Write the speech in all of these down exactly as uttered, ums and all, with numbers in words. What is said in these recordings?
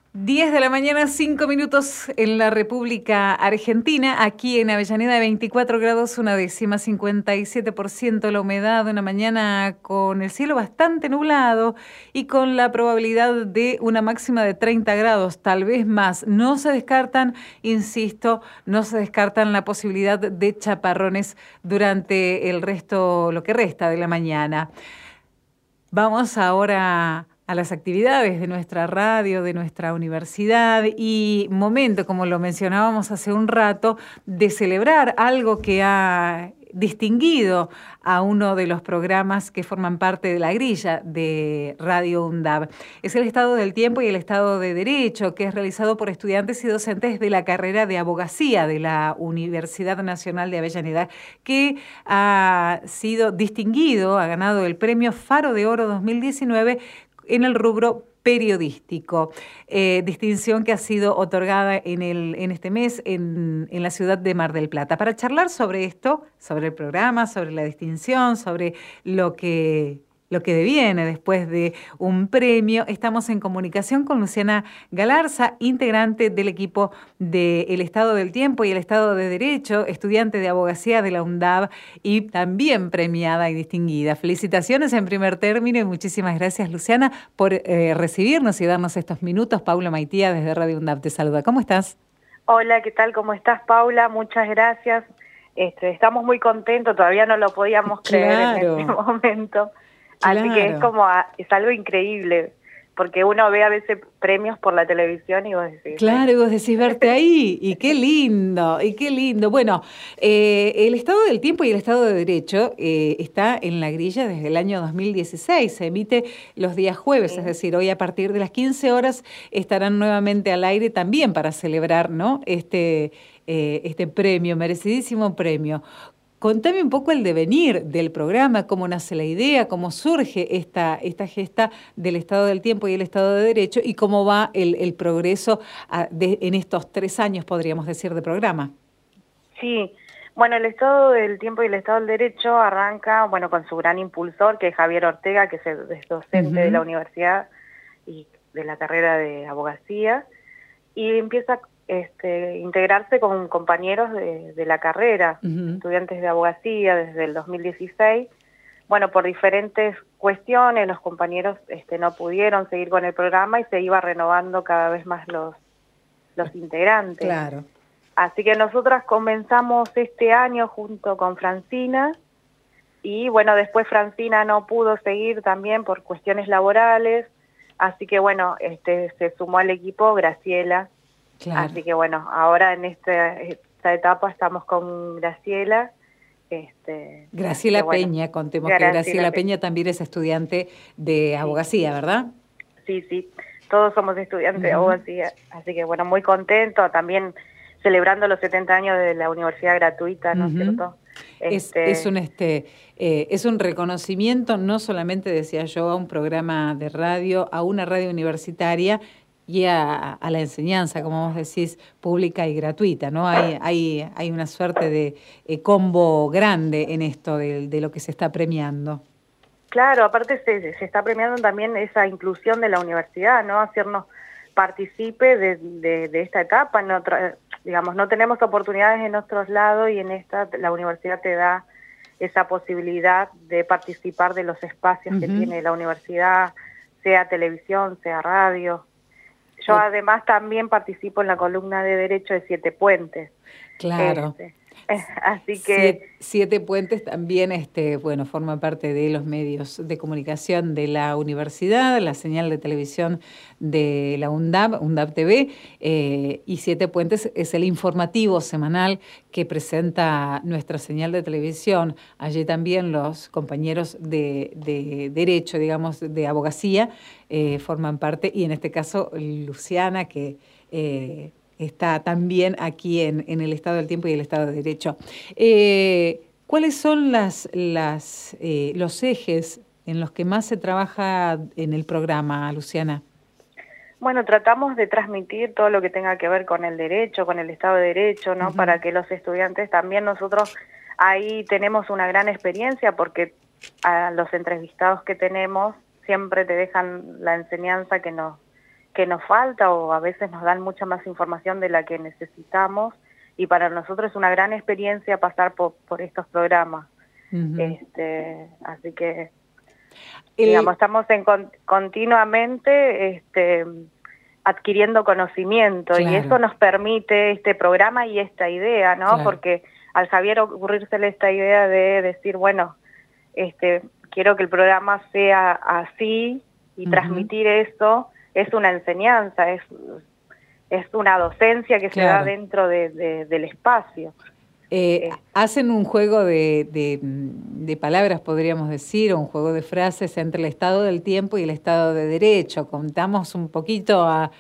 diez de la mañana, cinco minutos en la República Argentina. Aquí en Avellaneda, veinticuatro grados, una décima, cincuenta y siete por ciento la humedad. Una mañana con el cielo bastante nublado y con la probabilidad de una máxima de treinta grados, tal vez más. No se descartan, insisto, no se descartan la posibilidad de chaparrones durante el resto, lo que resta de la mañana. Vamos ahora a las actividades de nuestra radio, de nuestra universidad y momento, como lo mencionábamos hace un rato, de celebrar algo que ha distinguido a uno de los programas que forman parte de la grilla de Radio UNDAB. Es el Estado del Tiempo y el Estado de Derecho, que es realizado por estudiantes y docentes de la carrera de abogacía de la Universidad Nacional de Avellaneda, que ha sido distinguido, ha ganado el premio Faro de Oro dos mil diecinueve en el rubro periodístico, eh, distinción que ha sido otorgada en, el, en este mes en, en la ciudad de Mar del Plata. Para charlar sobre esto, sobre el programa, sobre la distinción, sobre lo que... lo que deviene después de un premio. Estamos en comunicación con Luciana Galarza, integrante del equipo del Estado del Tiempo y el Estado de Derecho, estudiante de abogacía de la UNDAB y también premiada y distinguida. Felicitaciones en primer término y muchísimas gracias, Luciana, por eh, recibirnos y darnos estos minutos. Paula Maitía desde Radio UNDAB te saluda. ¿Cómo estás? Hola, ¿qué tal? ¿Cómo estás, Paula? Muchas gracias. Este, estamos muy contentos, todavía no lo podíamos creer Claro. en este momento. Claro. Así que es como, a, es algo increíble, porque uno ve a veces premios por la televisión y vos decís... Claro, y vos decís verte ahí, y qué lindo, y qué lindo. Bueno, eh, el Estado del Tiempo y el Estado de Derecho eh, está en la grilla desde el año dos mil dieciséis, se emite los días jueves, sí. Es decir, hoy a partir de las quince horas estarán nuevamente al aire también para celebrar, ¿no?, este, eh, este premio, merecidísimo premio. Contame un poco el devenir del programa, cómo nace la idea, cómo surge esta, esta gesta del Estado del Tiempo y el Estado de Derecho y cómo va el, el progreso a, de, en estos tres años, podríamos decir, de programa. Sí, bueno, el Estado del Tiempo y el Estado del Derecho arranca, bueno, con su gran impulsor, que es Javier Ortega, que es, el, es docente uh-huh. de la universidad y de la carrera de abogacía, y empieza Este, integrarse con compañeros de, de la carrera, uh-huh. estudiantes de abogacía desde el dos mil dieciséis. Bueno, por diferentes cuestiones los compañeros este, no pudieron seguir con el programa y se iba renovando cada vez más los, los integrantes. Claro. Así que nosotras comenzamos este año junto con Francina y bueno, después Francina no pudo seguir también por cuestiones laborales, así que bueno, este, se sumó al equipo Graciela. Claro. Así que bueno, ahora en esta, esta etapa estamos con Graciela. Este, Graciela bueno, Peña, contemos Graciela que Graciela Peña. Peña también es estudiante de abogacía, sí. ¿verdad? Sí, sí, todos somos estudiantes uh-huh. de abogacía, así que bueno, muy contento, también celebrando los setenta años de la universidad gratuita, ¿no es uh-huh. cierto? Este... Es, es, un, este, eh, es un reconocimiento, no solamente, decía yo, a un programa de radio, a una radio universitaria, y a, a la enseñanza, como vos decís, pública y gratuita, ¿no? Hay, hay, hay una suerte de eh, combo grande en esto de, de lo que se está premiando. Claro, aparte se, se está premiando también esa inclusión de la universidad, ¿no? Hacernos partícipe de, de, de esta etapa. En otra, digamos, no tenemos oportunidades en otros lados y en esta la universidad te da esa posibilidad de participar de los espacios uh-huh. que tiene la universidad, sea televisión, sea radio. Yo además también participo en la columna de Derecho de Siete Puentes. Claro. Este, así que... Siete, Siete Puentes también, este, bueno, forma parte de los medios de comunicación de la universidad, la señal de televisión de la UNDAB, UNDAB T V, eh, y Siete Puentes es el informativo semanal que presenta nuestra señal de televisión. Allí también los compañeros de, de Derecho, digamos, de abogacía, eh, forman parte, y en este caso Luciana, que... Eh, está también aquí en, en el Estado del Tiempo y el Estado de Derecho. Eh, ¿Cuáles son las, las, eh, los ejes en los que más se trabaja en el programa, Luciana? Bueno, tratamos de transmitir todo lo que tenga que ver con el derecho, con el Estado de Derecho, ¿no? Uh-huh. Para que los estudiantes también, nosotros ahí tenemos una gran experiencia porque a los entrevistados que tenemos siempre te dejan la enseñanza que nos que nos falta, o a veces nos dan mucha más información de la que necesitamos, y para nosotros es una gran experiencia pasar por, por estos programas. Uh-huh. este, así que, El... digamos, estamos en con, continuamente este, adquiriendo conocimiento, claro. Y eso nos permite este programa y esta idea, ¿no? Claro. Porque al Javier ocurrírsele esta idea de decir, bueno, este, quiero que el programa sea así y uh-huh. transmitir eso, es una enseñanza, es, es una docencia que claro. se da dentro de, de, del espacio. Eh, eh. Hacen un juego de, de, de palabras, podríamos decir, o un juego de frases entre el estado del tiempo y el estado de derecho. Contamos un poquito a,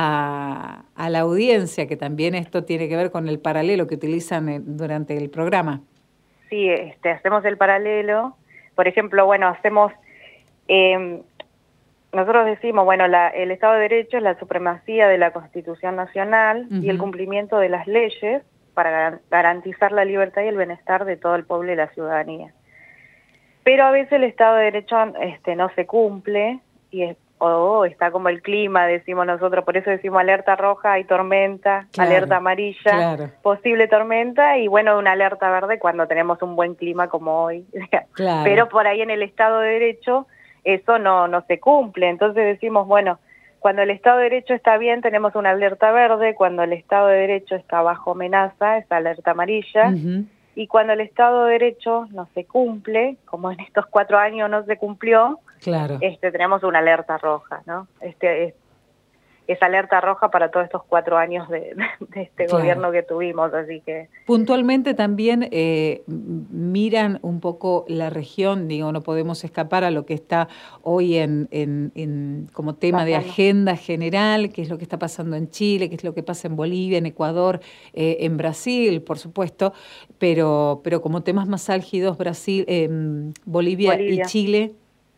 a, a la audiencia que también esto tiene que ver con el paralelo que utilizan durante el programa. Sí, este, hacemos el paralelo. Por ejemplo, bueno, hacemos... Eh, Nosotros decimos, bueno, la, el Estado de Derecho es la supremacía de la Constitución Nacional uh-huh. y el cumplimiento de las leyes para garantizar la libertad y el bienestar de todo el pueblo y la ciudadanía. Pero a veces el Estado de Derecho este, no se cumple, y es, o está como el clima, decimos nosotros, por eso decimos alerta roja, hay tormenta, claro, alerta amarilla, claro. posible tormenta, y bueno, una alerta verde cuando tenemos un buen clima como hoy. Claro. Pero por ahí en el Estado de Derecho eso no, no se cumple. Entonces decimos, bueno, cuando el Estado de Derecho está bien tenemos una alerta verde, cuando el Estado de Derecho está bajo amenaza es alerta amarilla, uh-huh. y cuando el Estado de Derecho no se cumple, como en estos cuatro años no se cumplió, claro. este, tenemos una alerta roja, ¿no? Este es, es alerta roja para todos estos cuatro años de, de este claro. gobierno que tuvimos, así que... Puntualmente también eh, miran un poco la región, digo, no podemos escapar a lo que está hoy en, en, en como tema pasando. De agenda general, qué es lo que está pasando en Chile, qué es lo que pasa en Bolivia, en Ecuador, eh, en Brasil, por supuesto, pero, pero como temas más álgidos, Brasil, eh, Bolivia, Bolivia y Chile.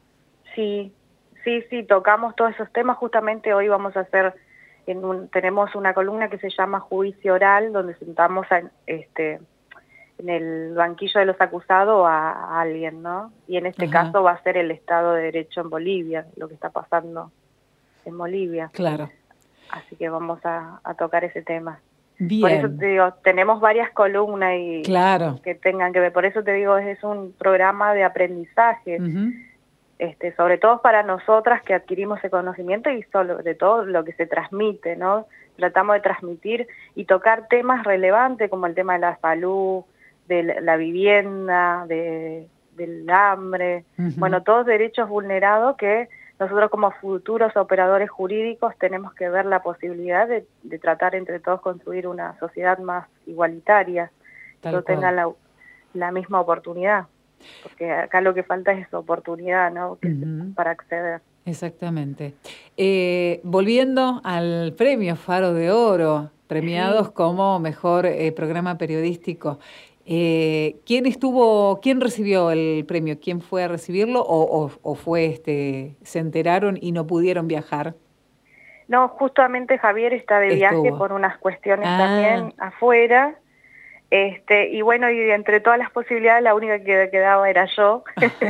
Sí. Sí, sí, tocamos todos esos temas. Justamente hoy vamos a hacer, en un, tenemos una columna que se llama Juicio Oral, donde sentamos a, este, en el banquillo de los acusados a, a alguien, ¿no? Y en este Ajá. caso va a ser el Estado de Derecho en Bolivia, lo que está pasando en Bolivia. Claro. Así que vamos a, a tocar ese tema. Bien. Por eso te digo, tenemos varias columnas y claro. que tengan que ver. Por eso te digo, es un programa de aprendizaje. Uh-huh. Este, sobre todo para nosotras que adquirimos ese conocimiento y sobre todo lo que se transmite, ¿no? Tratamos de transmitir y tocar temas relevantes como el tema de la salud, de la vivienda, de, del hambre, uh-huh. bueno, todos derechos vulnerados que nosotros como futuros operadores jurídicos tenemos que ver la posibilidad de, de tratar entre todos construir una sociedad más igualitaria, que todos tengan la, la misma oportunidad. Porque acá lo que falta es oportunidad, ¿no? Que uh-huh. para acceder. Exactamente. Eh, volviendo al premio Faro de Oro, premiados sí. como mejor eh, programa periodístico, eh, ¿quién estuvo, quién recibió el premio? ¿Quién fue a recibirlo o, o, o fue, este, se enteraron y no pudieron viajar? No, justamente Javier está de Estuvo. viaje por unas cuestiones ah. también afuera. Este, y bueno, y entre todas las posibilidades la única que quedaba era yo,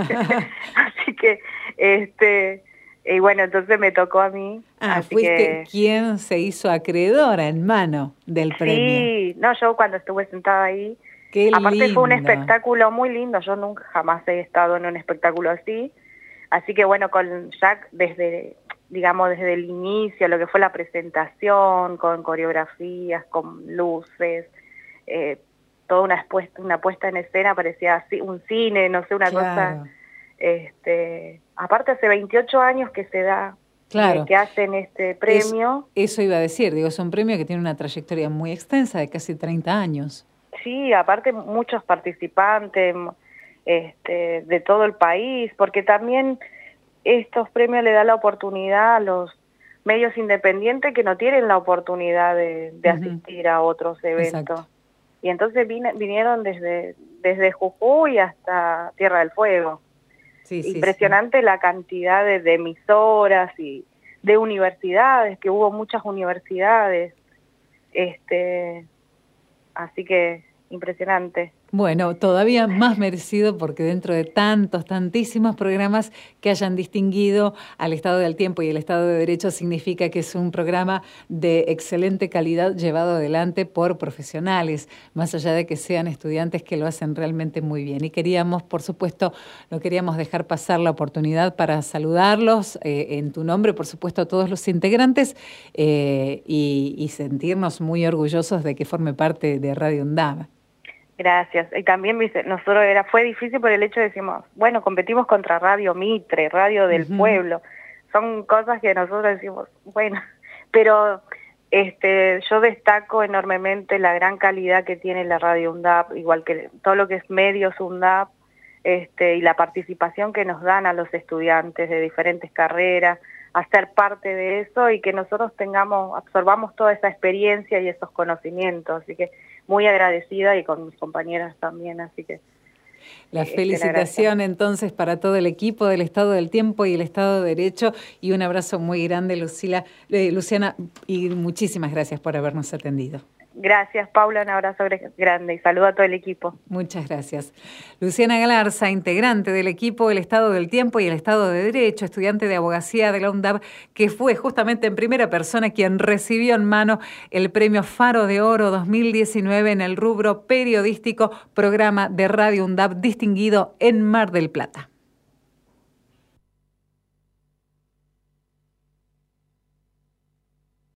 así que, este, y bueno, entonces me tocó a mí. Ah, así fuiste que... quien se hizo acreedora en mano del sí, premio. Sí, no, yo cuando estuve sentada ahí, Qué aparte lindo. Fue un espectáculo muy lindo, yo nunca jamás he estado en un espectáculo así, así que bueno, con Jack desde, digamos, desde el inicio, lo que fue la presentación, con coreografías, con luces, eh, toda una puesta, una puesta en escena, parecía así, un cine, no sé, una claro. cosa, este, aparte hace veintiocho años que se da, claro. eh, que hacen este premio. Es, eso iba a decir, digo, es un premio que tiene una trayectoria muy extensa, de casi treinta años. Sí, aparte muchos participantes, este, de todo el país, porque también estos premios le dan la oportunidad a los medios independientes que no tienen la oportunidad de, de uh-huh. asistir a otros eventos. Exacto. Y entonces vine, vinieron desde, desde Jujuy hasta Tierra del Fuego. Sí, Impresionante sí, sí. la cantidad de, de emisoras y de universidades, que hubo muchas universidades. Este, así que impresionante. Bueno, todavía más merecido porque dentro de tantos, tantísimos programas que hayan distinguido al Estado del Tiempo y el Estado de Derecho significa que es un programa de excelente calidad llevado adelante por profesionales, más allá de que sean estudiantes que lo hacen realmente muy bien. Y queríamos, por supuesto, no queríamos dejar pasar la oportunidad para saludarlos eh, en tu nombre, por supuesto, a todos los integrantes eh, y, y sentirnos muy orgullosos de que forme parte de Radio UNDAB. Gracias. Y también nosotros era fue difícil por el hecho de decimos, bueno, competimos contra Radio Mitre, Radio del uh-huh. Pueblo. Son cosas que nosotros decimos, bueno, pero este yo destaco enormemente la gran calidad que tiene la Radio UNDAB, igual que todo lo que es medios UNDAB, este y la participación que nos dan a los estudiantes de diferentes carreras, a ser parte de eso y que nosotros tengamos, absorbamos toda esa experiencia y esos conocimientos, así que muy agradecida y con mis compañeras también, así que... La eh, felicitación entonces para todo el equipo del Estado del Tiempo y el Estado de Derecho y un abrazo muy grande, Lucila, eh, Luciana, y muchísimas gracias por habernos atendido. Gracias, Paula, un abrazo grande y saludo a todo el equipo. Muchas gracias. Luciana Galarza, integrante del equipo El Estado del Tiempo y el Estado de Derecho, estudiante de abogacía de la UNDAB, que fue justamente en primera persona quien recibió en mano el premio Faro de Oro dos mil diecinueve en el rubro periodístico, programa de Radio UNDAB distinguido en Mar del Plata.